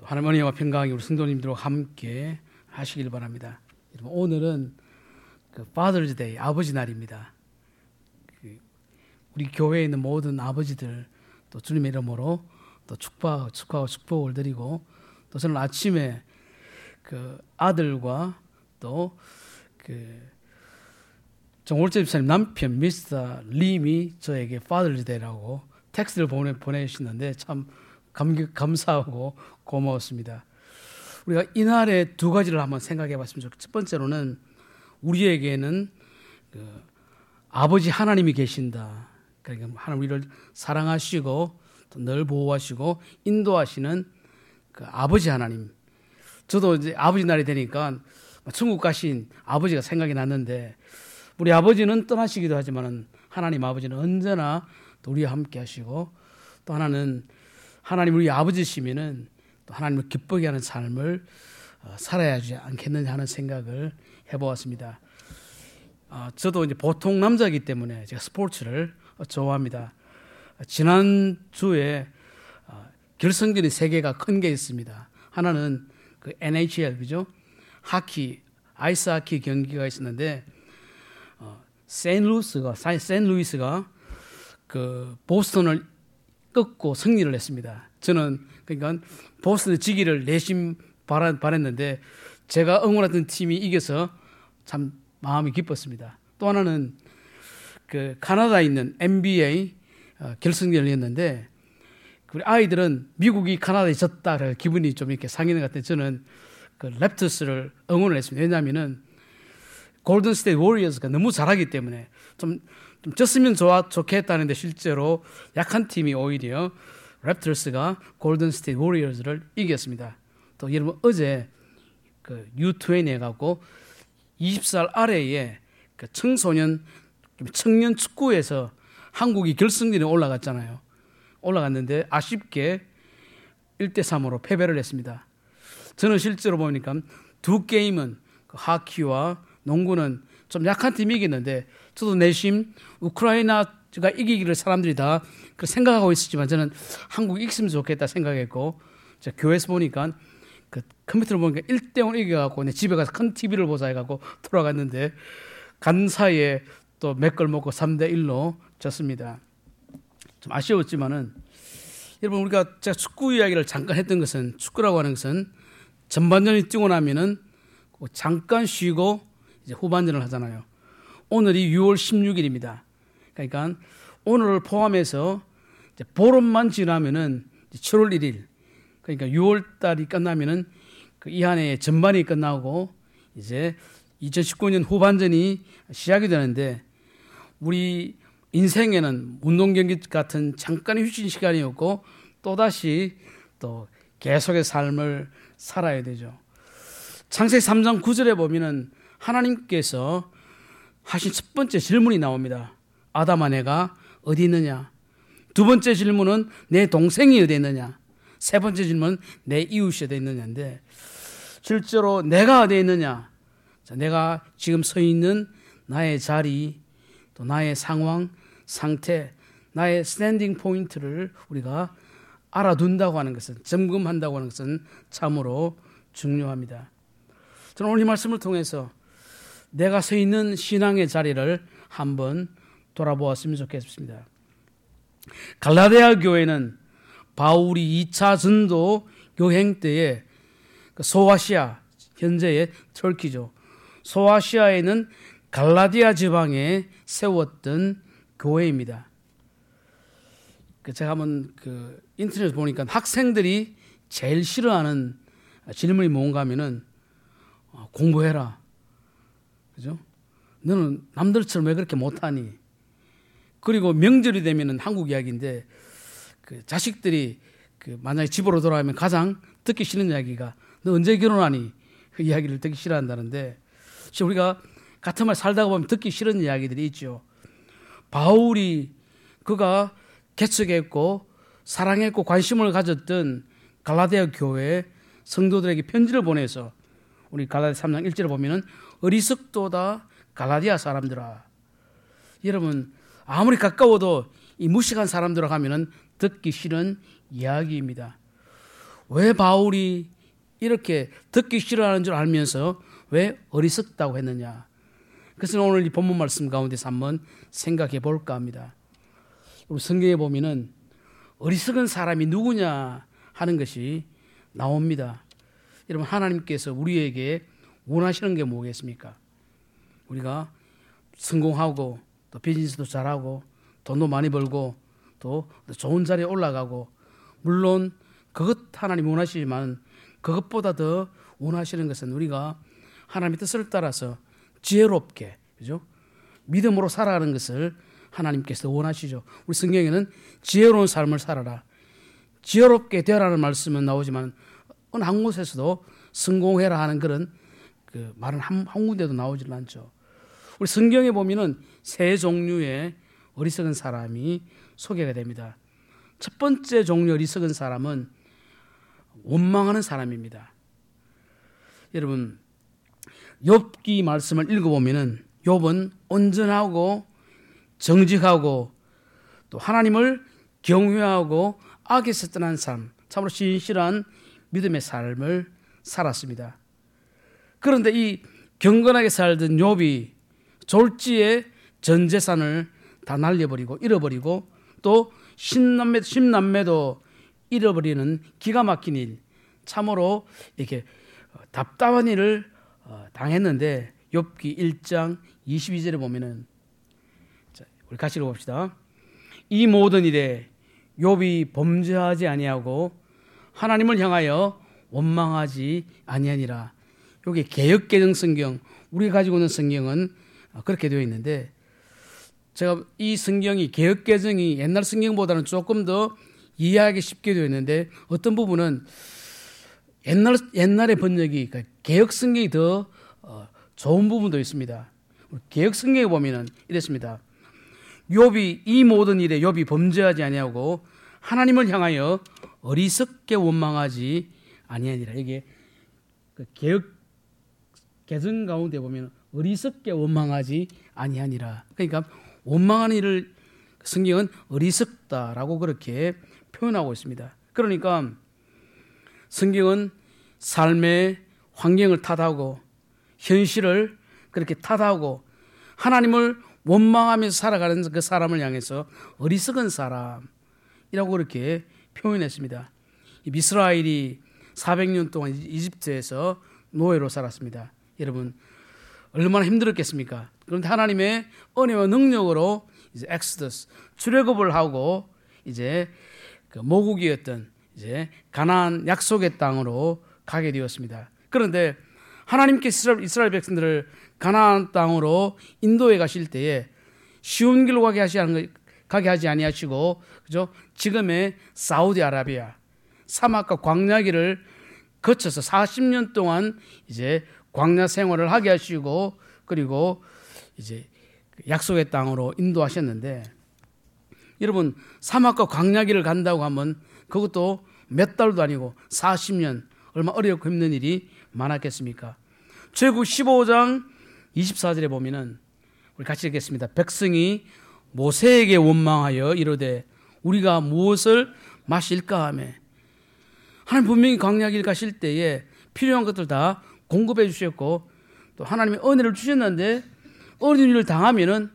하나님의 평강이 우리 성도님들과 함께 하시길 바랍니다. 여러분, 오늘은 그 Father's Day, 아버지 날입니다. 우리 교회에 있는 모든 아버지들 또 주님의 이름으로 또 축복하고 축복을 드리고, 또 저는 아침에 그 아들과 또 그 정월재 집사님 남편 미스터 림이 저에게 Father's Day라고 텍스트를 보내주시는데 참 감사하고 고마웠습니다. 우리가 이날의 두 가지를 한번 생각해 봤으면 좋겠습니다. 첫 번째로는 우리에게는 그 아버지 하나님이 계신다. 그러니까 하나님 우리를 사랑하시고 또 늘 보호하시고 인도하시는 그 아버지 하나님. 저도 이제 아버지 날이 되니까 천국 가신 아버지가 생각이 났는데, 우리 아버지는 떠나시기도 하지만 하나님 아버지는 언제나 또 우리와 함께 하시고, 또 하나는 하나님 우리 아버지시면은 또 하나님을 기쁘게 하는 삶을 살아야 하지 않겠느냐 하는 생각을 해보았습니다. 저도 이제 보통 남자이기 때문에 제가 스포츠를 좋아합니다. 지난주에 결승전이 세 개가 큰 게 있습니다. 하나는 그 NHL, 그죠? 하키, 아이스 하키 경기가 있었는데, 세인루이스가 그 보스턴을 꺾고 승리를 했습니다. 저는 그러니까 보스턴이 지기를 내심 바랬는데 제가 응원했던 팀이 이겨서 참 마음이 기뻤습니다. 또 하나는 그 카나다에 있는 NBA 결승전이었는데, 우리 아이들은 미국이 카나다에 졌다 그래서 기분이 좀 이렇게 상하는 것 같아요. 저는 그 랩터스를 응원을 했습니다. 왜냐하면은 골든 스테이트 워리어스가 너무 잘하기 때문에 좀 졌으면 좋겠다는데, 실제로 약한 팀이 오히려 랩터스가 골든 스테이트 워리어스를 이겼습니다. 또 여러분, 어제 그 U20 해갖고 20살 아래의 그 청년 축구에서 한국이 결승전에 올라갔는데 아쉽게 1대3으로 패배를 했습니다. 저는 실제로 보니까 두 게임은 그 하키와 농구는 좀 약한 팀이 이겼는데, 저도 내심 우크라이나가 이기기를 사람들이 다 생각하고 있었지만 저는 한국이 이겼으면 좋겠다 생각했고, 제가 교회에서 보니까 그 컴퓨터를 보니까 1대0 이겨갖고 내 집에 가서 큰 TV를 보자 해갖고 돌아갔는데, 간 사이에 또 몇 걸 먹고 3대1로 졌습니다. 좀 아쉬웠지만은, 여러분, 제가 축구 이야기를 잠깐 했던 것은, 축구라고 하는 것은 전반전이 뛰고 나면은 잠깐 쉬고 이제 후반전을 하잖아요. 오늘이 6월 16일입니다. 그러니까 오늘을 포함해서 이제 보름만 지나면은 7월 1일, 그러니까 6월 달이 끝나면은 이 한 해의 전반이 끝나고 이제 2019년 후반전이 시작이 되는데, 우리 인생에는 운동 경기 같은 잠깐의 휴식 시간이었고 또다시 또 계속의 삶을 살아야 되죠. 창세기 3장 9절에 보면은 하나님께서 하신 첫 번째 질문이 나옵니다. 아담아, 내가 어디 있느냐? 두 번째 질문은 내 동생이 어디 있느냐? 세 번째 질문은 내 이웃이 어디 있느냐인데, 실제로 내가 어디 있느냐? 내가 지금 서 있는 나의 자리, 또 나의 상황, 상태, 나의 스탠딩 포인트를 우리가 알아둔다고 하는 것은, 점검한다고 하는 것은 참으로 중요합니다. 저는 오늘 이 말씀을 통해서 내가 서 있는 신앙의 자리를 한번 돌아보았으면 좋겠습니다. 갈라디아 교회는 바울이 2차 전도 여행 때에 소아시아, 현재의 터키죠, 소아시아에는 갈라디아 지방에 세웠던 교회입니다. 제가 한번 인터넷에 보니까 학생들이 제일 싫어하는 질문이 뭔가 하면은 공부해라, 그죠? 너는 남들처럼 왜 그렇게 못하니? 그리고 명절이 되면은 한국 이야기인데, 자식들이 만약에 집으로 돌아가면 가장 듣기 싫은 이야기가 너 언제 결혼하니? 그 이야기를 듣기 싫어한다는데, 우리가 같은 말 살다가 보면 듣기 싫은 이야기들이 있죠. 바울이 그가 개척했고 사랑했고 관심을 가졌던 갈라디아 교회 성도들에게 편지를 보내서, 우리 갈라디아 3장 1절에 보면은 어리석도다 갈라디아 사람들아. 여러분, 아무리 가까워도 이 무식한 사람들하고 하면은 듣기 싫은 이야기입니다. 왜 바울이 이렇게 듣기 싫어하는 줄 알면서 왜 어리석다고 했느냐? 그래서 오늘 이 본문 말씀 가운데서 한번 생각해 볼까 합니다. 우리 성경에 보면은 어리석은 사람이 누구냐 하는 것이 나옵니다. 여러분, 하나님께서 우리에게 원하시는 게 뭐겠습니까? 우리가 성공하고 또 비즈니스도 잘하고 돈도 많이 벌고 또 좋은 자리에 올라가고, 물론 그것 하나님 원하시지만 그것보다 더 원하시는 것은 우리가 하나님의 뜻을 따라서 지혜롭게, 그죠? 믿음으로 살아가는 것을 하나님께서 원하시죠. 우리 성경에는 지혜로운 삶을 살아라, 지혜롭게 되라는 말씀은 나오지만 어느 한 곳에서도 성공해라 하는 그런 그 말은 한 군데도 나오질 않죠. 우리 성경에 보면은 세 종류의 어리석은 사람이 소개가 됩니다. 첫 번째 종류 어리석은 사람은 원망하는 사람입니다. 여러분, 욥기 말씀을 읽어보면은 욥은 온전하고 정직하고 또 하나님을 경외하고 악에서 떠난 삶, 참으로 신실한 믿음의 삶을 살았습니다. 그런데 이 경건하게 살던 욥이 졸지에 전 재산을 다 날려버리고 잃어버리고 또 십남매도 잃어버리는 기가 막힌 일, 참으로 이렇게 답답한 일을 당했는데, 욥기 1장 22절에 보면은, 자, 우리 같이 읽어봅시다. 이 모든 일에 욥이 범죄하지 아니하고 하나님을 향하여 원망하지 아니하니라. 여기 개역개정 성경, 우리가 가지고 있는 성경은 그렇게 되어 있는데, 제가 이 성경이 개역개정이 옛날 성경보다는 조금 더 이해하기 쉽게 되어 있는데, 어떤 부분은 옛날의 번역이, 그러니까 개역 성경이 더 좋은 부분도 있습니다. 개역 성경에 보면은 이랬습니다. 욥이 이 모든 일에 욥이 범죄하지 아니하고 하나님을 향하여 어리석게 원망하지 아니하니라. 이게 개역 개정 가운데 보면 어리석게 원망하지 아니하니라. 그러니까 원망하는 일을 성경은 어리석다라고 그렇게 표현하고 있습니다. 그러니까 성경은 삶의 환경을 탓하고 현실을 그렇게 탓하고 하나님을 원망하면서 살아가는 그 사람을 향해서 어리석은 사람이라고 그렇게 표현했습니다. 이스라엘이 400년 동안 이집트에서 노예로 살았습니다. 여러분, 얼마나 힘들었겠습니까? 그런데 하나님의 은혜와 능력으로 이제 엑스더스, 출애굽을 하고 이제 그 모국이었던 이제 가나안 약속의 땅으로 가게 되었습니다. 그런데 하나님께서 이스라엘 백성들을 가나안 땅으로 인도해 가실 때에 쉬운 길로 가게 하지 아니하시고, 그죠? 지금의 사우디아라비아 사막과 광야길을 거쳐서 40년 동안 이제 광야 생활을 하게 하시고, 그리고 이제 약속의 땅으로 인도하셨는데, 여러분, 사막과 광야길을 간다고 하면 그것도 몇 달도 아니고 40년, 얼마나 어렵고 힘든 일이 많았겠습니까? 출애굽 15장 24절에 보면은, 우리 같이 읽겠습니다. 백성이 모세에게 원망하여 이르되 우리가 무엇을 마실까 하며, 하나님 분명히 광야길 가실 때에 필요한 것들 다 공급해 주셨고 또 하나님의 은혜를 주셨는데 어려운 일을 당하면은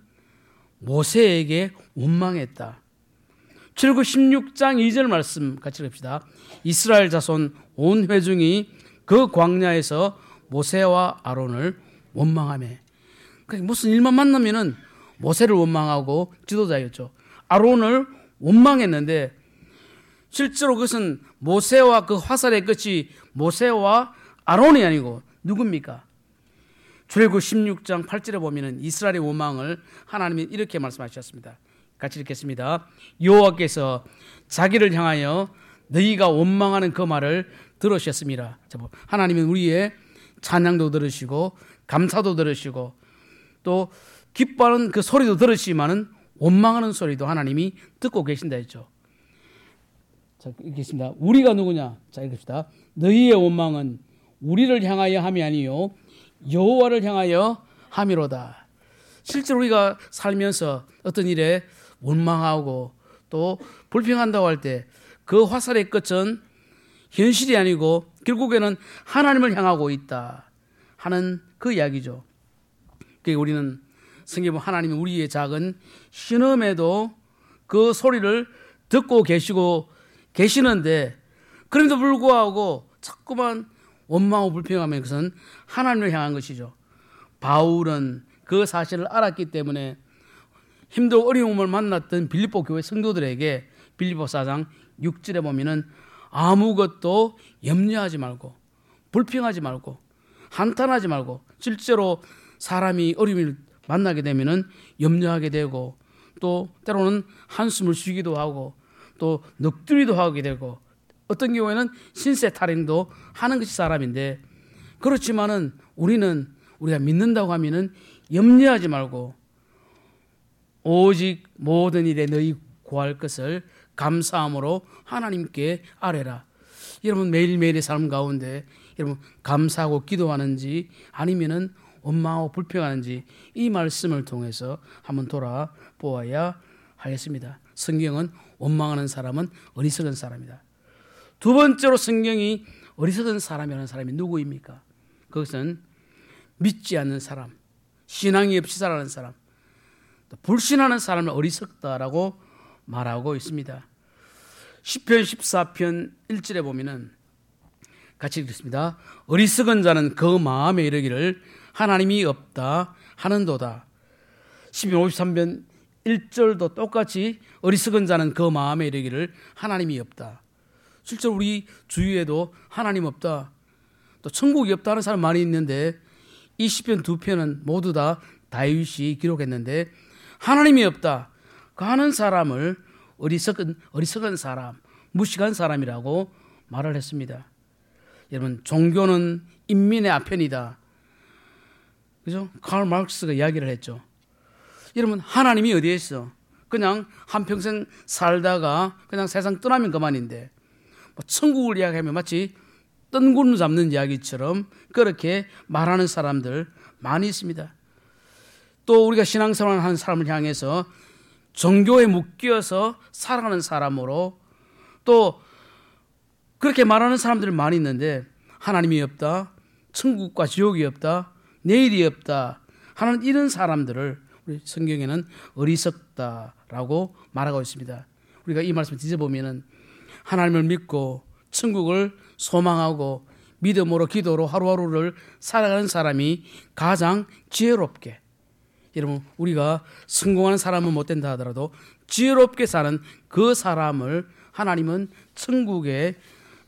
모세에게 원망했다. 출애굽 16장 2절 말씀 같이 읽읍시다. 이스라엘 자손 온 회중이 그 광야에서 모세와 아론을 원망하며, 그러니까 무슨 일만 만나면은 모세를 원망하고, 지도자였죠, 아론을 원망했는데 실제로 그것은 모세와 그 화살의 끝이 모세와 아론이 아니고 누굽니까? 출애굽 16장 8절에 보면은 이스라엘의 원망을 하나님이 이렇게 말씀하셨습니다. 같이 읽겠습니다. 여호와께서 자기를 향하여 너희가 원망하는 그 말을 들으셨습니다. 하나님은 우리의 찬양도 들으시고 감사도 들으시고 또 기뻐하는 그 소리도 들으시지만은 원망하는 소리도 하나님이 듣고 계신다 했죠. 자, 읽겠습니다. 우리가 누구냐? 자, 읽읍시다. 너희의 원망은 우리를 향하여 함이 아니요 여호와를 향하여 함이로다. 실제로 우리가 살면서 어떤 일에 원망하고 또 불평한다고 할 때 그 화살의 끝은 현실이 아니고 결국에는 하나님을 향하고 있다 하는 그 이야기죠. 그러니까 우리는 성경에 보면 하나님이 우리의 작은 신음에도 그 소리를 듣고 계시는데 그럼에도 불구하고 자꾸만 원망하고 불평하면 그것은 하나님을 향한 것이죠. 바울은 그 사실을 알았기 때문에 힘들고 어려움을 만났던 빌립보 교회 성도들에게 빌립보 4장 6절에 보면은 아무것도 염려하지 말고 불평하지 말고 한탄하지 말고, 실제로 사람이 어려움을 만나게 되면은 염려하게 되고 또 때로는 한숨을 쉬기도 하고 또 넋두리도 하게 되고 어떤 경우에는 신세탈행도 하는 것이 사람인데, 그렇지만은 우리가 믿는다고 하면은 염려하지 말고 오직 모든 일에 너희 구할 것을 감사함으로 하나님께 아뢰라. 여러분 매일매일의 삶 가운데 여러분 감사하고 기도하는지 아니면은 원망하고 불평하는지 이 말씀을 통해서 한번 돌아보아야 하겠습니다. 성경은 원망하는 사람은 어리석은 사람이다. 두 번째로 성경이 어리석은 사람이라는 사람이 누구입니까? 그것은 믿지 않는 사람, 신앙이 없이 살아가는 사람, 불신하는 사람을 어리석다라고 말하고 있습니다. 시편 14편 1절에 보면은 같이 읽겠습니다. 어리석은 자는 그 마음에 이르기를 하나님이 없다 하는도다. 시편 53편 1절도 똑같이 어리석은 자는 그 마음에 이르기를 하나님이 없다. 실제로 우리 주위에도 하나님 없다, 또 천국이 없다 하는 사람 많이 있는데 이 시편 두 편은 모두 다 다윗이 기록했는데 하나님이 없다 그 하는 사람을 어리석은 사람, 무식한 사람이라고 말을 했습니다. 여러분 종교는 인민의 아편이다, 그죠? 칼 마르크스가 이야기를 했죠. 여러분 하나님이 어디에 있어? 그냥 한평생 살다가 그냥 세상 떠나면 그만인데 천국을 이야기하면 마치 뜬구름 잡는 이야기처럼 그렇게 말하는 사람들 많이 있습니다. 또 우리가 신앙생활을 하는 사람을 향해서 종교에 묶여서 살아가는 사람으로 또 그렇게 말하는 사람들이 많이 있는데 하나님이 없다, 천국과 지옥이 없다, 내일이 없다 하는 이런 사람들을 우리 성경에는 어리석다라고 말하고 있습니다. 우리가 이 말씀을 뒤져보면은 하나님을 믿고 천국을 소망하고 믿음으로 기도로 하루하루를 살아가는 사람이 가장 지혜롭게, 여러분 우리가 성공하는 사람은 못 된다 하더라도 지혜롭게 사는 그 사람을 하나님은 천국의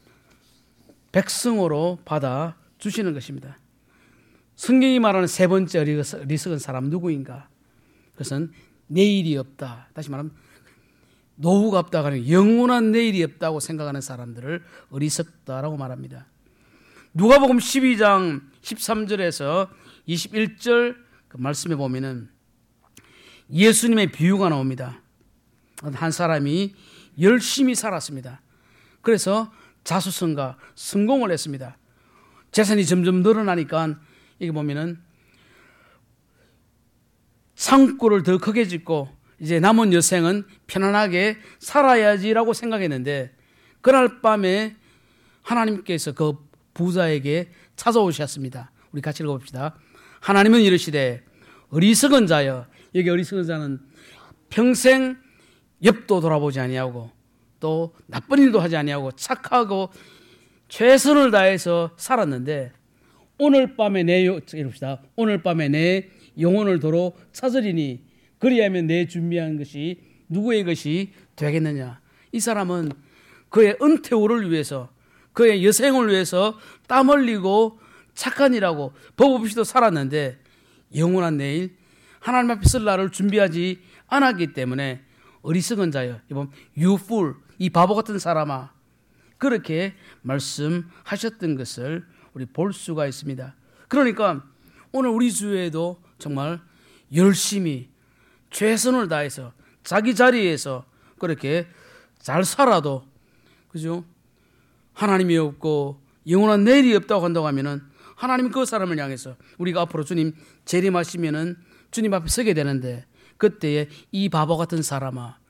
백성으로 받아 주시는 것입니다. 성경이 말하는 세 번째 어리석은 사람 누구인가? 그것은 내일이 없다, 다시 말하면 노후가 없다고 하는 영원한 내일이 없다고 생각하는 사람들을 어리석다라고 말합니다. 누가복음 12장 13절에서 21절 그 말씀에 보면은 예수님의 비유가 나옵니다. 한 사람이 열심히 살았습니다. 그래서 자수성가 성공을 했습니다. 재산이 점점 늘어나니까 이게 보면은 창고를 더 크게 짓고 이제 남은 여생은 편안하게 살아야지라고 생각했는데 그날 밤에 하나님께서 그 부자에게 찾아오셨습니다. 우리 같이 읽어봅시다. 하나님은 이르시되 어리석은 자여, 여기 어리석은 자는 평생 옆도 돌아보지 아니하고 또 나쁜 일도 하지 아니하고 착하고 최선을 다해서 살았는데 오늘 밤에 내 영혼을 도로 찾으리니 그리하면 내 준비한 것이 누구의 것이 되겠느냐. 이 사람은 그의 은퇴후를 위해서 그의 여생을 위해서 땀 흘리고 착한 일하고 법 없이도 살았는데 영원한 내일 하나님 앞에 쓸 날을 준비하지 않았기 때문에 어리석은 자여, 이번 you fool, 이 바보 같은 사람아, 그렇게 말씀하셨던 것을 우리 볼 수가 있습니다. 그러니까 오늘 우리 주위에도 정말 열심히 최선을 다해서 자기 자리에서 그렇게 잘 살아도, 그죠? 하나님이 없고 영원한 내일이 없다고 한다고 하면은 하나님 그 사람을 향해서 우리가 앞으로 주님 재림하시면은 주님 앞에 서게 되는데 그때에 이 바보 같은 사람아,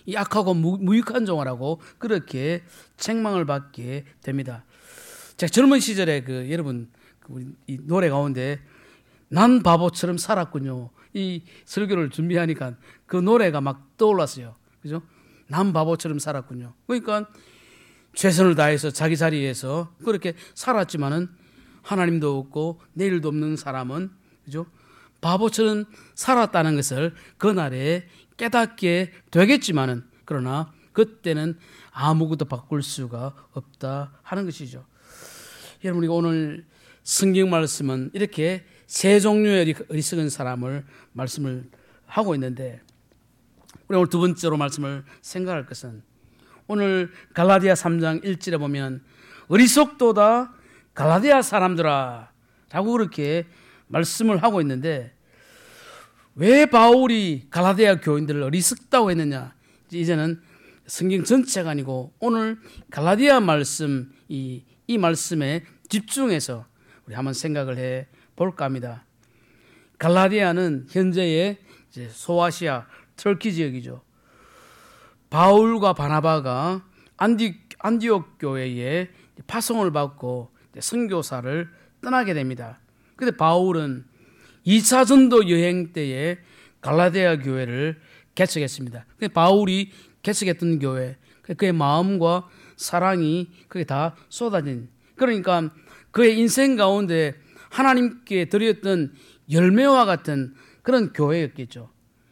이 악하고 무익한 종아라고 그렇게 책망을 받게 됩니다. 제가 젊은 시절에 여러분 이 노래 가운데 난 바보처럼 살았군요. 이 설교를 준비하니까 그 노래가 막 떠올랐어요. 그죠? 난 바보처럼 살았군요. 그러니까 최선을 다해서 자기 자리에서 그렇게 살았지만은 하나님도 없고 내일도 없는 사람은 그죠? 바보처럼 살았다는 것을 그날에 깨닫게 되겠지만은 그러나 그때는 아무것도 바꿀 수가 없다 하는 것이죠. 여러분 우리가 오늘 성경 말씀은 이렇게 세 종류의 어리석은 사람을 말씀을 하고 있는데 우리 오늘 두 번째로 말씀을 생각할 것은 오늘 갈라디아 3장 1절에 보면 어리석도다 갈라디아 사람들아 라고 그렇게 말씀을 하고 있는데 왜 바울이 갈라디아 교인들을 어리석다고 했느냐? 이제는 성경 전체가 아니고 오늘 갈라디아 말씀 이 말씀에 집중해서 우리 한번 생각을 해 볼까 합니다. 갈라디아는 현재의 이제 소아시아 터키 지역이죠. 바울과 바나바가 안디옥 교회에 파송을 받고 선교사를 떠나게 됩니다. 그런데 바울은 2차 전도 여행 때에 갈라디아 교회를 개척했습니다. 바울이 개척했던 교회, 그의 마음과 사랑이 그게 다 쏟아진, 그러니까 그의 인생 가운데 하나님께 드렸던 열매와 같은 그런 교회였겠죠.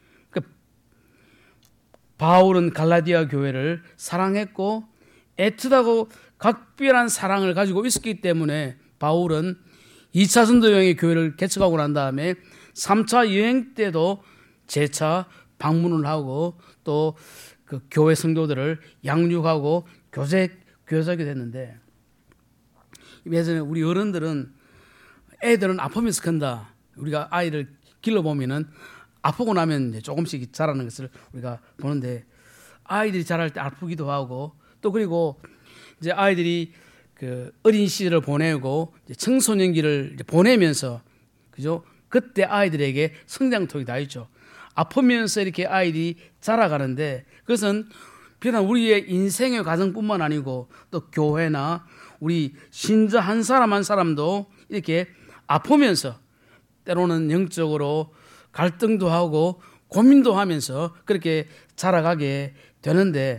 바울은 갈라디아 교회를 사랑했고 애틋하고 각별한 사랑을 가지고 있었기 때문에 바울은 2차 전도 여행의 교회를 개척하고 난 다음에 3차 여행 때도 재차 방문을 하고 또 그 교회 성도들을 양육하고 교제하게 됐는데 예전에 우리 어른들은 애들은 아프면서 큰다. 우리가 아이를 길러보면은 아프고 나면 이제 조금씩 자라는 것을 우리가 보는데 아이들이 자랄 때 아프기도 하고 또 그리고 이제 아이들이 그 어린 시절을 보내고 이제 청소년기를 이제 보내면서 그죠? 그때 아이들에게 성장통이 다 있죠. 아프면서 이렇게 아이들이 자라가는데 그것은 비단 우리의 인생의 과정뿐만 아니고 또 교회나 우리 신자 한 사람 한 사람도 이렇게 아프면서 때로는 영적으로 갈등도 하고 고민도 하면서 그렇게 자라가게 되는데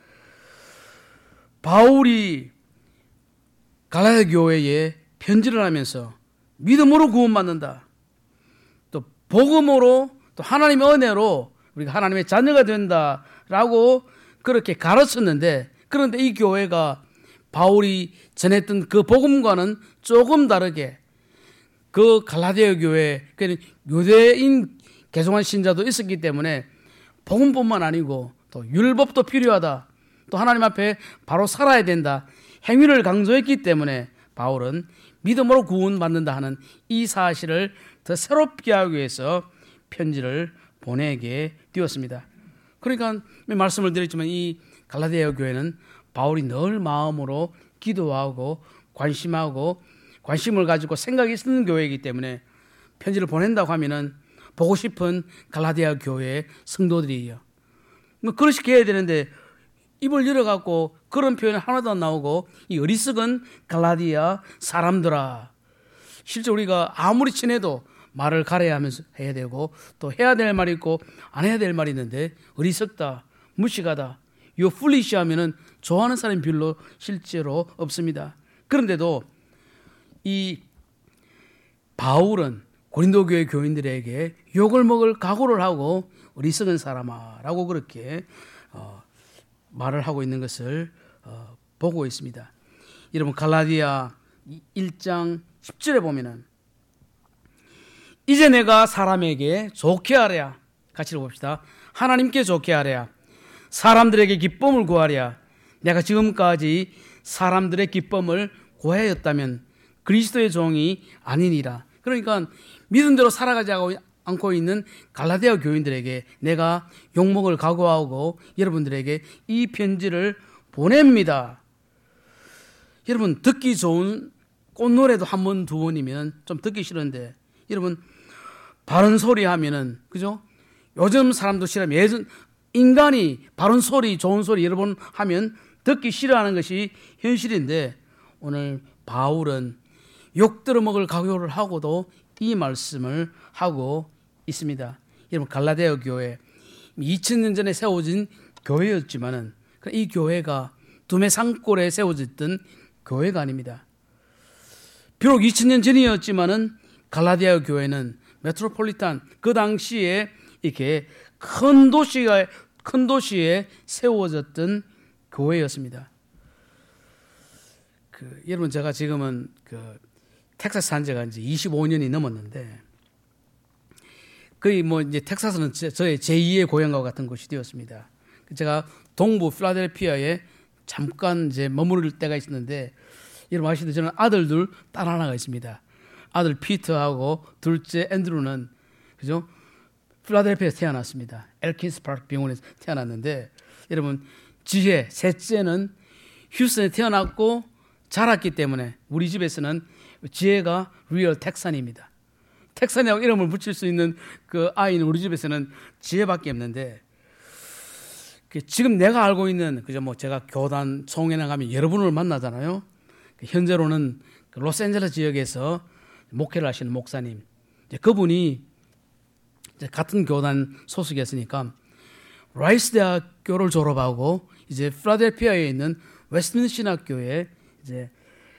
바울이 갈라디아 교회에 편지를 하면서 믿음으로 구원받는다. 또 복음으로 또 하나님의 은혜로 우리가 하나님의 자녀가 된다라고 그렇게 가르쳤는데 그런데 이 교회가 바울이 전했던 그 복음과는 조금 다르게 그 갈라디아 교회, 유대인 개종한 신자도 있었기 때문에 복음뿐만 아니고 또 율법도 필요하다. 또 하나님 앞에 바로 살아야 된다. 행위를 강조했기 때문에 바울은 믿음으로 구원받는다 하는 이 사실을 더 새롭게 하기 위해서 편지를 보내게 되었습니다. 그러니까 말씀을 드렸지만 이 갈라디아 교회는 바울이 늘 마음으로 기도하고 관심을 가지고 생각이 있는 교회이기 때문에 편지를 보낸다고 하면은 보고 싶은 갈라디아 교회의 성도들이에요. 그렇게 해야 되는데 입을 열어갖고 그런 표현 하나도 안 나오고 이 어리석은 갈라디아 사람들아. 실제 우리가 아무리 친해도 말을 가려야 하면서 해야 되고 또 해야 될 말이 있고 안 해야 될 말이 있는데 어리석다, 무식하다, 요 풀리시 하면은 좋아하는 사람이 별로 실제로 없습니다. 그런데도 이 바울은 고린도 교회 교인들에게 욕을 먹을 각오를 하고 어리석은 사람아 라고 그렇게 말을 하고 있는 것을 보고 있습니다. 여러분 갈라디아 1장 10절에 보면은 이제 내가 사람에게 좋게 하랴, 같이 읽어봅시다. 하나님께 좋게 하랴, 사람들에게 기쁨을 구하랴. 내가 지금까지 사람들의 기쁨을 구하였다면 그리스도의 종이 아니니라. 그러니까 믿음대로 살아가지 않고 있는 갈라디아 교인들에게 내가 욕먹을 각오하고 여러분들에게 이 편지를 보냅니다. 여러분 듣기 좋은 꽃노래도 한 번, 두 번이면 좀 듣기 싫은데 여러분 바른 소리 하면은 그죠? 요즘 사람도 싫어하면 인간이 바른 소리, 좋은 소리 여러 번 하면 듣기 싫어하는 것이 현실인데 오늘 바울은 욕 들어먹을 각오를 하고도 이 말씀을 하고 있습니다. 여러분 갈라디아 교회 2000년 전에 세워진 교회였지만은 이 교회가 두메 산골에 세워졌던 교회가 아닙니다. 비록 2000년 전이었지만은 갈라디아 교회는 메트로폴리탄 그 당시에 이렇게 큰 도시에 세워졌던 교회였습니다. 여러분 제가 지금은 텍사스 산 지가 이제 25년이 넘었는데 거의 뭐 이제 텍사스는 저의 제2의 고향과 같은 곳이 되었습니다. 제가 동부 필라델피아에 잠깐 이제 머무를 때가 있었는데 여러분 아시듯이 저는 아들 둘, 딸 하나가 있습니다. 아들 피터하고 둘째 앤드루는 그죠? 필라델피아에서 태어났습니다. 엘킨스 파크 병원에서 태어났는데 여러분 지혜 셋째는 휴스턴에 태어났고 자랐기 때문에 우리 집에서는 지혜가 리얼 텍산입니다. 텍산이라고 이름을 붙일 수 있는 그 아이는 우리 집에서는 지혜밖에 없는데 지금 내가 알고 있는 그죠 뭐 제가 교단 총회나 가면 여러분을 만나잖아요. 현재로는 로스앤젤레스 지역에서 목회를 하시는 목사님 그분이 이제 같은 교단 소속이었으니까 라이스 대학교를 졸업하고 이제 필라델피아에 있는 웨스트민스터 신학교에 이제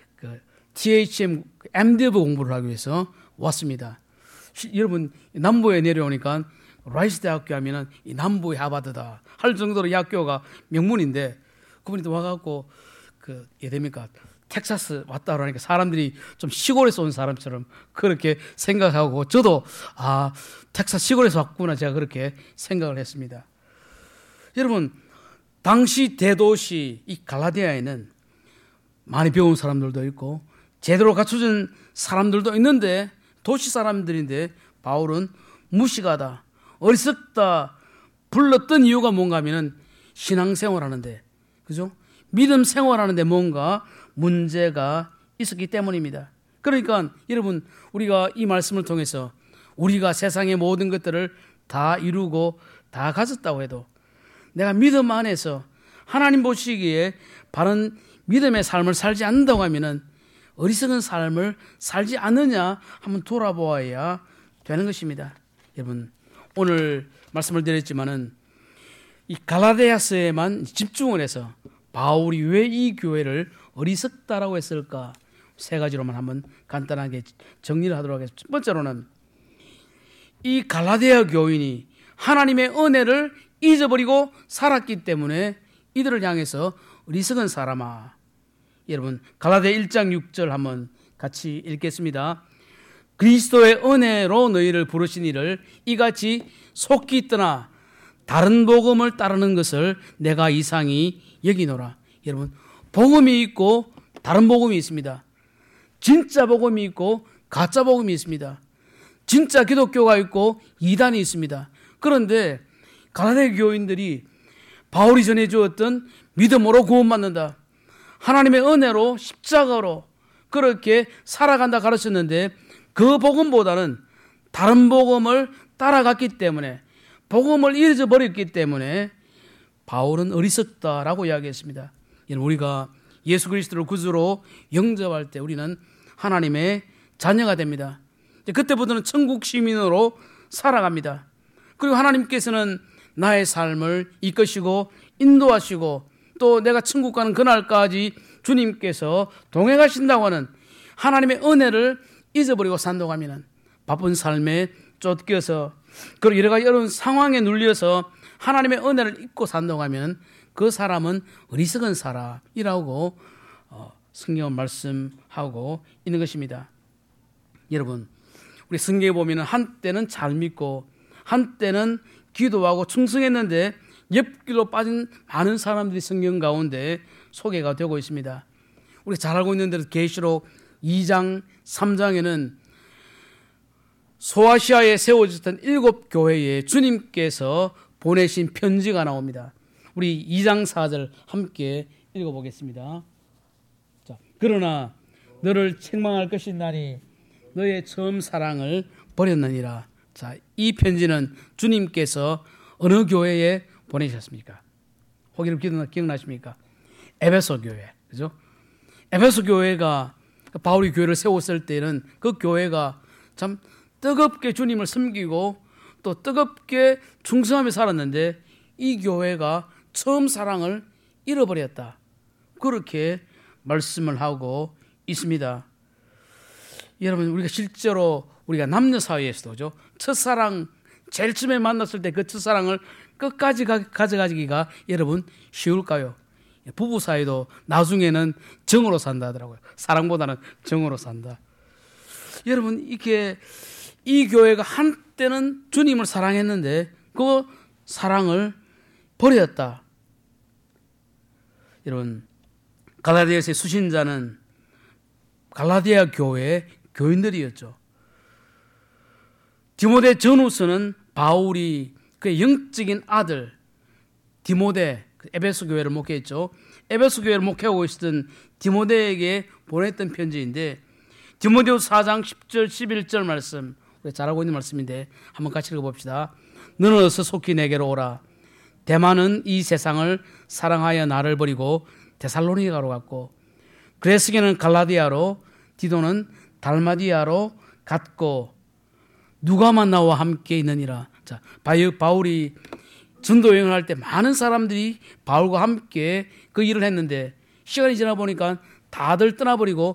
THM MDiv 공부를 하기 위해서 왔습니다. 여러분 남부에 내려오니까 라이스 대학교 하면은 이 남부의 하버드다 할 정도로 이 학교가 명문인데 그분이 또 와갖고 예됩니까 텍사스 왔다 그러니까 사람들이 좀 시골에서 온 사람처럼 그렇게 생각하고 저도 텍사스 시골에서 왔구나 제가 그렇게 생각을 했습니다. 여러분 당시 대도시 이 갈라디아에는 많이 배운 사람들도 있고 제대로 갖춰진 사람들도 있는데 도시 사람들인데 바울은 무식하다 어리석다 불렀던 이유가 뭔가 하면은 신앙생활하는데 그죠? 믿음 생활하는데 뭔가 문제가 있었기 때문입니다. 그러니까 여러분 우리가 이 말씀을 통해서 우리가 세상의 모든 것들을 다 이루고 다 가졌다고 해도 내가 믿음 안에서 하나님 보시기에 바른 믿음의 삶을 살지 않는다고 하면은 어리석은 삶을 살지 않느냐 한번 돌아보아야 되는 것입니다. 여러분 오늘 말씀을 드렸지만은 이 갈라디아서에만 집중을 해서 바울이 왜 이 교회를 어리석다라고 했을까 세 가지로만 한번 간단하게 정리를 하도록 하겠습니다. 첫 번째로는 이 갈라디아 교인이 하나님의 은혜를 잊어버리고 살았기 때문에 이들을 향해서 어리석은 사람아. 여러분 갈라디아 1장 6절 한번 같이 읽겠습니다. 그리스도의 은혜로 너희를 부르신 이를 이같이 속기 떠나 다른 복음을 따르는 것을 내가 이상히 여기노라. 여러분 복음이 있고 다른 복음이 있습니다. 진짜 복음이 있고 가짜 복음이 있습니다. 진짜 기독교가 있고 이단이 있습니다. 그런데 갈라디아 교인들이 바울이 전해주었던 믿음으로 구원받는다, 하나님의 은혜로 십자가로 그렇게 살아간다 가르쳤는데 그 복음보다는 다른 복음을 따라갔기 때문에 복음을 잊어버렸기 때문에 바울은 어리석다라고 이야기했습니다. 우리가 예수 그리스도를 구주로 영접할 때 우리는 하나님의 자녀가 됩니다. 그때부터는 천국 시민으로 살아갑니다. 그리고 하나님께서는 나의 삶을 이끄시고 인도하시고 또 내가 천국 가는 그날까지 주님께서 동행하신다고 하는 하나님의 은혜를 잊어버리고 산다고 하면 바쁜 삶에 쫓겨서 그리고 여러 가지 어려운 상황에 눌려서 하나님의 은혜를 잊고 산다고 하면 그 사람은 어리석은 사람이라고 성경은 말씀하고 있는 것입니다. 여러분 우리 성경에 보면 한때는 잘 믿고 한때는 기도하고 충성했는데 옆길로 빠진 많은 사람들이 성경 가운데 소개가 되고 있습니다. 우리가 잘 알고 있는 대로 계시록 2장 3장에는 소아시아에 세워졌던 7교회에 주님께서 보내신 편지가 나옵니다. 우리 2장 4절 함께 읽어보겠습니다. 자, 그러나 너를 책망할 것이나니 너의 처음 사랑을 버렸느니라. 자, 이 편지는 주님께서 어느 교회에 보내셨습니까? 혹시 기억나십니까? 에베소 교회, 그죠? 에베소 교회가 바울이 교회를 세웠을 때는 그 교회가 참 뜨겁게 주님을 섬기고 또 뜨겁게 충성하며 살았는데 이 교회가 처음 사랑을 잃어버렸다. 그렇게 말씀을 하고 있습니다. 여러분, 우리가 실제로 우리가 남녀 사이에서도 그죠? 첫사랑 제일 처음에 만났을 때 그 첫사랑을 끝까지 가져가기가 여러분 쉬울까요? 부부 사이도 나중에는 정으로 산다 하더라고요. 사랑보다는 정으로 산다. 여러분, 이게 이 교회가 한때는 주님을 사랑했는데 그 사랑을 버렸다. 여러분, 갈라디아서의 수신자는 갈라디아 교회의 교인들이었죠. 디모데 전후서는 바울이 그의 영적인 아들 디모데, 에베소 교회를 목회했죠. 에베소 교회를 목회하고 있었던 디모데에게 보냈던 편지인데 디모데후서 4장 10절 11절 말씀, 우리가 잘 알고 있는 말씀인데 한번 같이 읽어봅시다. 너는 어서 속히 내게로 오라. 데마는 이 세상을 사랑하여 나를 버리고 데살로니가로 갔고 그레스게는 갈라디아로 디도는 달마디아로 갔고 누가만 나와 함께 있느니라. 자, 바울이 전도 여행을 할 때 많은 사람들이 바울과 함께 그 일을 했는데 시간이 지나 보니까 다들 떠나버리고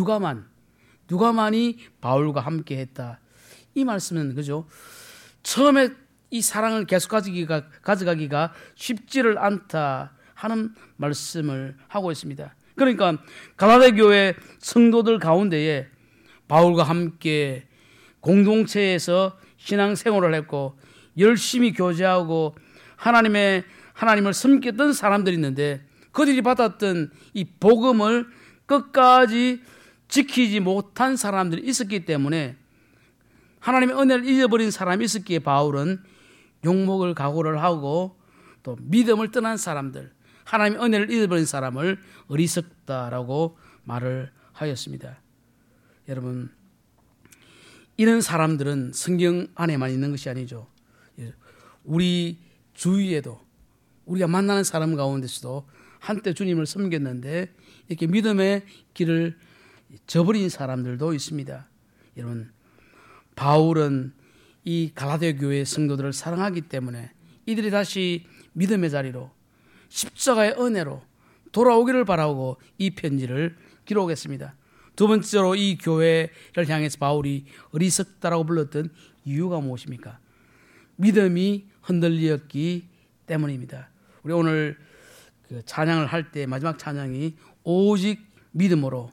누가만이 바울과 함께 했다. 이 말씀은 그죠? 처음에 이 사랑을 계속 가져가기가 쉽지를 않다 하는 말씀을 하고 있습니다. 그러니까 갈라디아 교회 성도들 가운데에 바울과 함께 공동체에서 신앙생활을 했고 열심히 교제하고 하나님을 섬겼던 사람들이 있는데 그들이 받았던 이 복음을 끝까지 지키지 못한 사람들이 있었기 때문에 하나님의 은혜를 잊어버린 사람이 있었기에 바울은 욕먹을 각오를 하고 또 믿음을 떠난 사람들, 하나님의 은혜를 잊어버린 사람을 어리석다라고 말을 하였습니다. 여러분, 이런 사람들은 성경 안에만 있는 것이 아니죠. 우리 주위에도 우리가 만나는 사람 가운데서도 한때 주님을 섬겼는데 이렇게 믿음의 길을 저버린 사람들도 있습니다. 여러분, 바울은 이 갈라디아 교회 성도들을 사랑하기 때문에 이들이 다시 믿음의 자리로 십자가의 은혜로 돌아오기를 바라고 이 편지를 기록했습니다. 두 번째로 이 교회를 향해서 바울이 어리석다라고 불렀던 이유가 무엇입니까? 믿음이 흔들렸기 때문입니다. 우리 오늘 그 찬양을 할 때 마지막 찬양이 오직 믿음으로,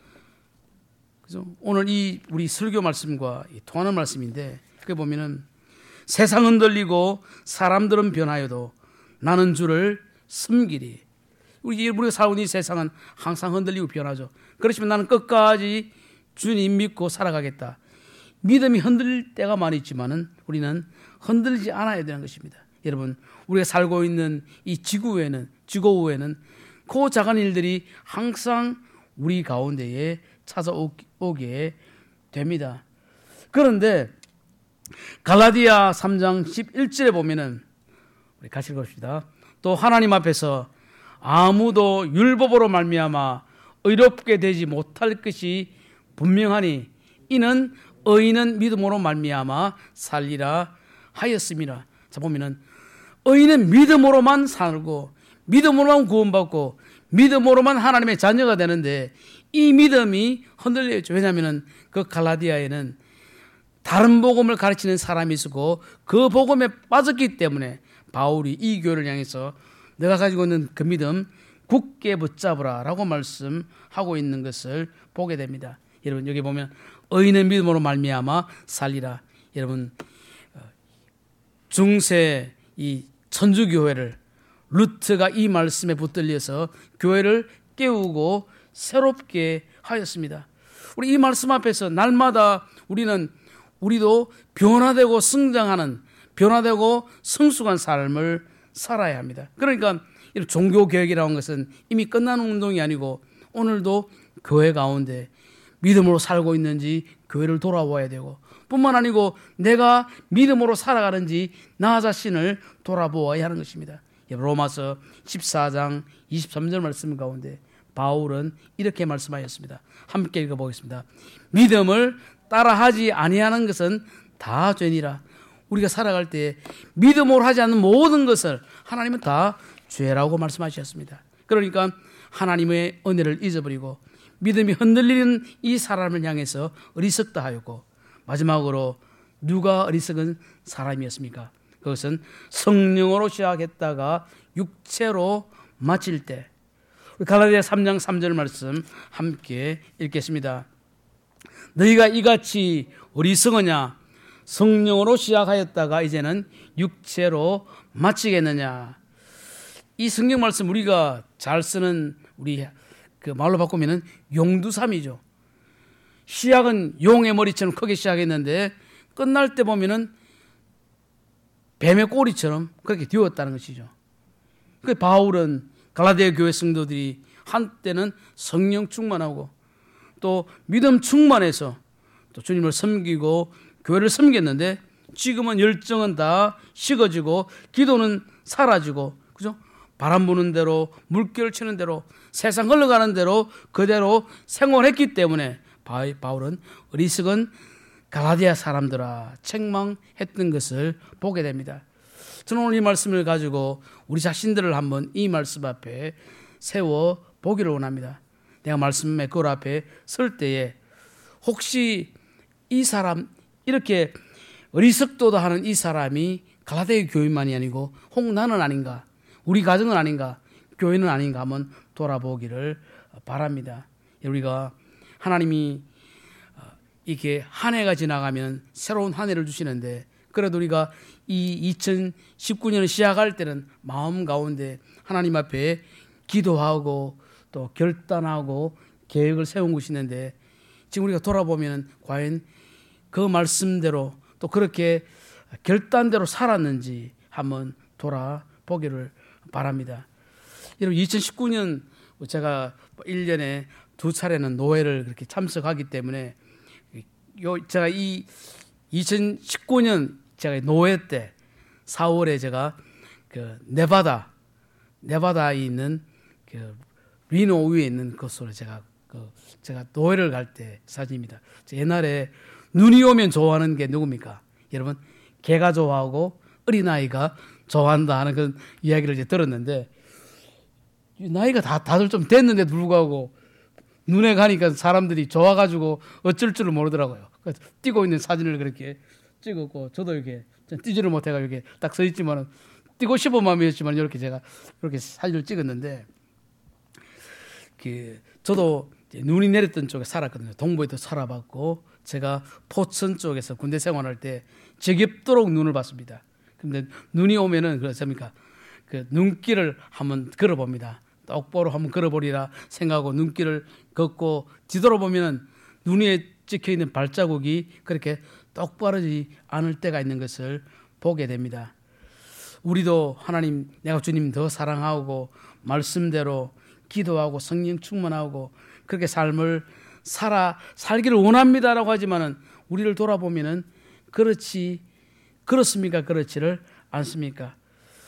그래서 오늘 이 우리 설교 말씀과 통하는 말씀인데 그게 보면은 세상 흔들리고 사람들은 변하여도 나는 주를 섬기리. 우리가 살고 있는 이 세상은 항상 흔들리고 변하죠. 그렇지만 나는 끝까지 주님 믿고 살아가겠다. 믿음이 흔들릴 때가 많이 있지만은 우리는 흔들리지 않아야 되는 것입니다. 여러분, 우리가 살고 있는 이 지구에는 그 작은 일들이 항상 우리 가운데에 찾아오게 됩니다. 그런데 갈라디아 3장 11절에 보면은 우리 같이 읽읍시다. 또 하나님 앞에서 아무도 율법으로 말미암아 의롭게 되지 못할 것이 분명하니 이는 의인은 믿음으로 말미암아 살리라 하였습니다. 자, 보면은 의인은 믿음으로만 살고 믿음으로만 구원받고 믿음으로만 하나님의 자녀가 되는데 이 믿음이 흔들려있죠. 왜냐하면 그 갈라디아에는 다른 복음을 가르치는 사람이 있었고 그 복음에 빠졌기 때문에 바울이 이 교회를 향해서 내가 가지고 있는 그 믿음 굳게 붙잡으라 라고 말씀하고 있는 것을 보게 됩니다. 여러분, 여기 보면 의인은 믿음으로 말미암아 살리라. 여러분, 중세 이 천주교회를 루트가 이 말씀에 붙들려서 교회를 깨우고 새롭게 하였습니다. 우리 이 말씀 앞에서 날마다 우리도 변화되고 성장하는, 변화되고 성숙한 삶을 살아야 합니다. 그러니까 이런 종교개혁이라는 것은 이미 끝나는 운동이 아니고 오늘도 교회 가운데 믿음으로 살고 있는지 교회를 돌아와야 되고, 뿐만 아니고 내가 믿음으로 살아가는지 나 자신을 돌아보아야 하는 것입니다. 로마서 14장 23절 말씀 가운데 바울은 이렇게 말씀하였습니다. 함께 읽어보겠습니다. 믿음을 따라하지 아니하는 것은 다 죄니라. 우리가 살아갈 때 믿음으로 하지 않는 모든 것을 하나님은 다 죄라고 말씀하셨습니다. 그러니까 하나님의 은혜를 잊어버리고 믿음이 흔들리는 이 사람을 향해서 어리석다 하였고, 마지막으로 누가 어리석은 사람이었습니까? 그것은 성령으로 시작했다가 육체로 마칠 때. 갈라디아 3장 3절 말씀 함께 읽겠습니다. 너희가 이같이 어리석으냐? 성령으로 시작하였다가 이제는 육체로 마치겠느냐? 이 성경 말씀 우리가 잘 쓰는 우리 그 말로 바꾸면은 용두삼이죠. 시작은 용의 머리처럼 크게 시작했는데 끝날 때 보면은 뱀의 꼬리처럼 그렇게 되었다는 것이죠. 그 바울은 갈라디아 교회 성도들이 한때는 성령 충만하고 또 믿음 충만해서 또 주님을 섬기고 교회를 섬겼는데 지금은 열정은 다 식어지고 기도는 사라지고, 그죠? 바람 부는 대로, 물결 치는 대로, 세상 흘러가는 대로 그대로 생활했기 때문에 바울은 어리석은 갈라디아 사람들아 책망했던 것을 보게 됩니다. 저는 오늘 이 말씀을 가지고 우리 자신들을 한번 이 말씀 앞에 세워 보기를 원합니다. 내가 말씀의 그 앞에 설 때에 혹시 이 사람, 이렇게 어리석도다 하는 이 사람이 갈라디아 교인만이 아니고 혹 나는 아닌가, 우리 가정은 아닌가, 교회는 아닌가 한번 돌아보기를 바랍니다. 우리가 하나님이 이렇게 한 해가 지나가면 새로운 한 해를 주시는데, 그래도 우리가 이 2019년을 시작할 때는 마음 가운데 하나님 앞에 기도하고 또 결단하고 계획을 세운 것이는데, 지금 우리가 돌아보면 과연 그 말씀대로 또 그렇게 결단대로 살았는지 한번 돌아보기를 바랍니다. 여러분, 2019년 제가 1년에 2차례는 노회를 그렇게 참석하기 때문에 제가 이 2019년 제가 노회 때 4월에 제가 그 네바다에 있는 그 리노 위에 있는 곳으로 제가 노회를 갈 때 사진입니다. 옛날에 눈이 오면 좋아하는 게 누굽니까? 여러분, 개가 좋아하고 어린아이가 좋아한다 하는 그런 이야기를 이제 들었는데, 나이가 다들 좀 됐는데도 불구하고 눈에 가니까 사람들이 좋아가지고 어쩔 줄을 모르더라고요. 그래서 뛰고 있는 사진을 그렇게 찍었고, 저도 이렇게 뛰지를 못해가 이렇게 딱 서 있지만은 뛰고 싶은 마음이었지만 이렇게 제가 이렇게 사진을 찍었는데, 저도 눈이 내렸던 쪽에 살았거든요. 동부에도 살아봤고, 제가 포천 쪽에서 군대 생활할 때 지겹도록 눈을 봤습니다. 근데 눈이 오면은 그렇습니까? 그 눈길을 한번 걸어봅니다. 똑바로 한번 걸어보리라 생각하고 눈길을 걷고 뒤돌아보면은 눈에 찍혀 있는 발자국이 그렇게 똑바르지 않을 때가 있는 것을 보게 됩니다. 우리도 하나님, 내가 주님 더 사랑하고 말씀대로 기도하고 성령 충만하고 그렇게 삶을 살기를 원합니다라고 하지만은 우리를 돌아보면은 그렇습니까? 그렇지를 않습니까?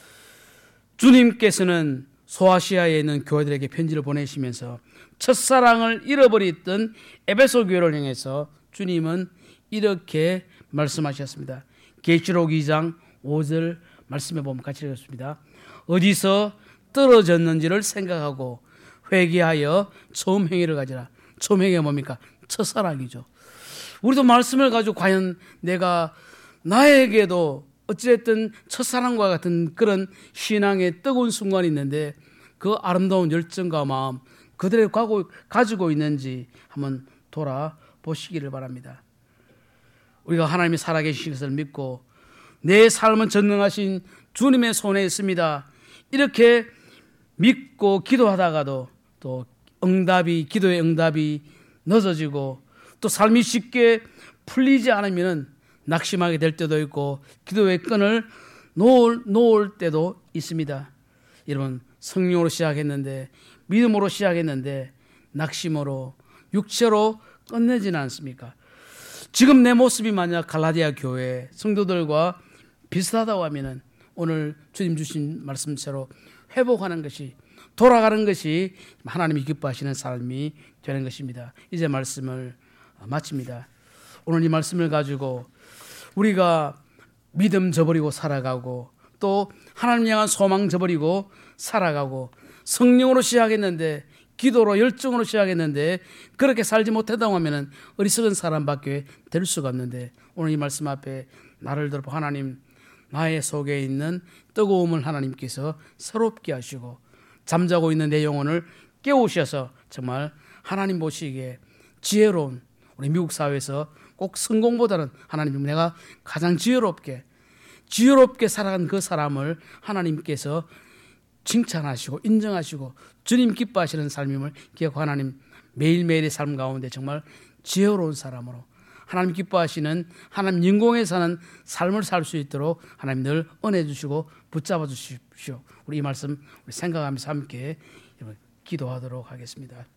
주님께서는 소아시아에 있는 교회들에게 편지를 보내시면서 첫사랑을 잃어버렸던 에베소 교회를 향해서 주님은 이렇게 말씀하셨습니다. 계시록 2장 5절 말씀해 보면 같이 읽겠습니다. 어디서 떨어졌는지를 생각하고 회개하여 처음 행위를 가지라. 처음 행위가 뭡니까? 첫사랑이죠. 우리도 말씀을 가지고 과연 내가 나에게도 어찌됐든 첫사랑과 같은 그런 신앙의 뜨거운 순간이 있는데 그 아름다운 열정과 마음 그대로 가지고 있는지 한번 돌아보시기를 바랍니다. 우리가 하나님이 살아계신 것을 믿고 내 삶은 전능하신 주님의 손에 있습니다. 이렇게 믿고 기도하다가도 또 기도의 응답이 늦어지고 또 삶이 쉽게 풀리지 않으면 낙심하게 될 때도 있고 기도의 끈을 놓을 때도 있습니다. 여러분, 성령으로 시작했는데 믿음으로 시작했는데 낙심으로 육체로 끝내지는 않습니까? 지금 내 모습이 만약 갈라디아 교회 성도들과 비슷하다고 하면은 오늘 주님 주신 말씀대로 회복하는 것이, 돌아가는 것이 하나님이 기뻐하시는 삶이 되는 것입니다. 이제 말씀을 마칩니다. 오늘 이 말씀을 가지고 우리가 믿음 저버리고 살아가고, 또 하나님 향한 소망 저버리고 살아가고, 성령으로 시작했는데, 기도로 열정으로 시작했는데 그렇게 살지 못했다고 하면 어리석은 사람밖에 될 수가 없는데, 오늘 이 말씀 앞에 나를 들어 하나님, 나의 속에 있는 뜨거움을 하나님께서 새롭게 하시고 잠자고 있는 내 영혼을 깨우셔서 정말 하나님 보시기에 지혜로운, 우리 미국 사회에서 꼭 성공보다는 하나님, 내가 가장 지혜롭게 살아간 그 사람을 하나님께서 칭찬하시고 인정하시고 주님 기뻐하시는 삶임을 기억하고, 하나님 매일매일의 삶 가운데 정말 지혜로운 사람으로 하나님 기뻐하시는, 하나님 영광에 사는 삶을 살 수 있도록 하나님 늘 은혜 주시고 붙잡아 주십시오. 우리 이 말씀 우리 생각하면서 함께 기도하도록 하겠습니다.